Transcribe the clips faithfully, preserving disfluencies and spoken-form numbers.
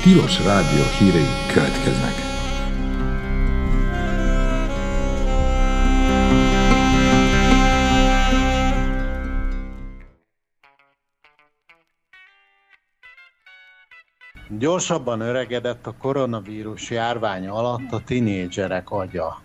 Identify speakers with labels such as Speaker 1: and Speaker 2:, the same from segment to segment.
Speaker 1: Tilos Rádió hírei következnek.
Speaker 2: Gyorsabban öregedett a koronavírus járvány alatt a tinédzserek agya.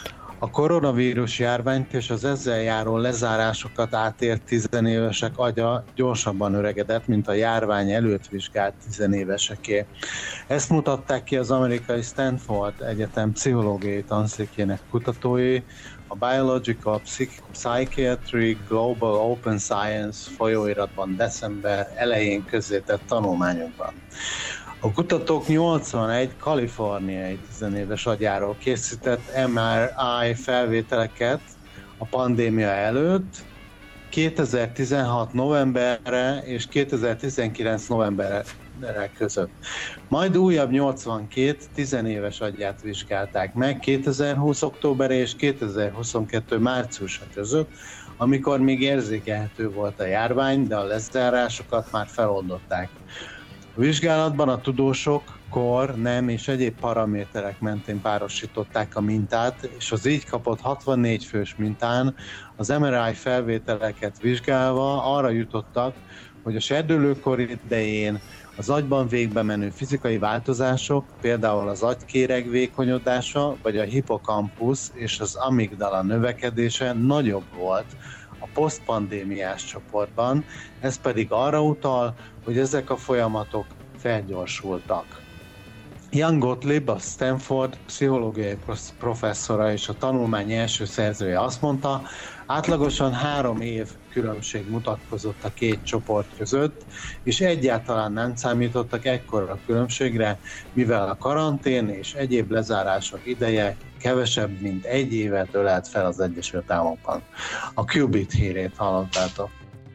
Speaker 2: A koronavírus járványt és az ezzel járó lezárásokat átélt tizenévesek agya gyorsabban öregedett, mint a járvány előtt vizsgált tizenéveseké. Ezt mutatták ki az amerikai Stanford Egyetem pszichológiai tanszékének kutatói a Biological Psychiatry Global Open Science folyóiratban december elején közzétett tanulmányokban. A kutatók nyolcvanegy kaliforniai tizenéves agyáról készített em er i felvételeket a pandémia előtt, kétezer-tizenhat novemberre és kétezer-tizenkilenc novemberre között. Majd újabb nyolcvankét tizenéves agyát vizsgálták meg kétezer-húsz október és kétezer-huszonkettő márciusa között, amikor még érzékelhető volt a járvány, de a lezárásokat már feloldották. A vizsgálatban a tudósok kor, nem és egyéb paraméterek mentén párosították a mintát, és az így kapott hatvannégy fős mintán az em er i felvételeket vizsgálva arra jutottak, hogy a serdülőkor idején az agyban végbe menő fizikai változások, például az agykéreg vékonyodása, vagy a hippokampusz és az amigdala növekedése nagyobb volt a posztpandémiás csoportban, ez pedig arra utal, hogy ezek a folyamatok felgyorsultak. Jan Gottlieb, a Stanford pszichológiai professzora és a tanulmány első szerzője azt mondta, átlagosan három év különbség mutatkozott a két csoport között, és egyáltalán nem számítottak ekkora különbségre, mivel a karantén és egyéb lezárások ideje kevesebb, mint egy évet ölelt fel az Egyesült Államokban. A Qubit hírét hallottátok.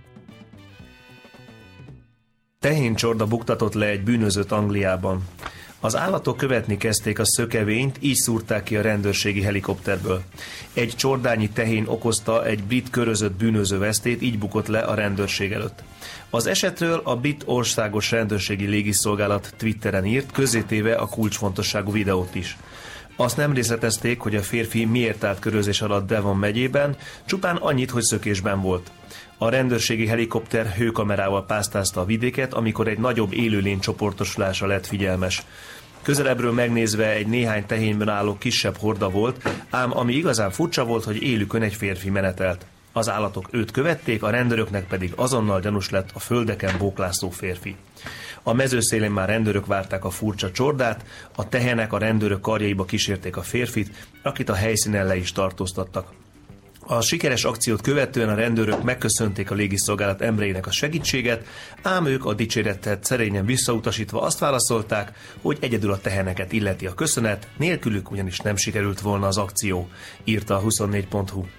Speaker 3: Tehéncsorda buktatott le egy bűnözőt Angliában. Az állatok követni kezdték a szökevényt, így szúrták ki a rendőrségi helikopterből. Egy csordányi tehén okozta egy brit körözött bűnöző vesztét, így bukott le a rendőrség előtt. Az esetről a brit országos rendőrségi légiszolgálat Twitteren írt, közzétéve a kulcsfontosságú videót is. Azt nem részletezték, hogy a férfi miért állt körözés alatt Devon megyében, csupán annyit, hogy szökésben volt. A rendőrségi helikopter hőkamerával pásztázta a vidéket, amikor egy nagyobb élőlény csoportosulása lett figyelmes. Közelebbről megnézve egy néhány tehénben álló kisebb horda volt, ám ami igazán furcsa volt, hogy élükön egy férfi menetelt. Az állatok őt követték, a rendőröknek pedig azonnal gyanús lett a földeken bóklászó férfi. A mezőszélén már rendőrök várták a furcsa csordát, a tehenek a rendőrök karjaiba kísérték a férfit, akit a helyszínen le is tartóztattak. A sikeres akciót követően a rendőrök megköszönték a légiszolgálat embereinek a segítséget, ám ők a dicséretet szerényen visszautasítva azt válaszolták, hogy egyedül a teheneket illeti a köszönet, nélkülük ugyanis nem sikerült volna az akció, írta a huszonnégy pont hu.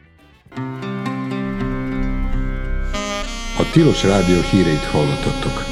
Speaker 1: A Tilos Rádió híreit hallottatok.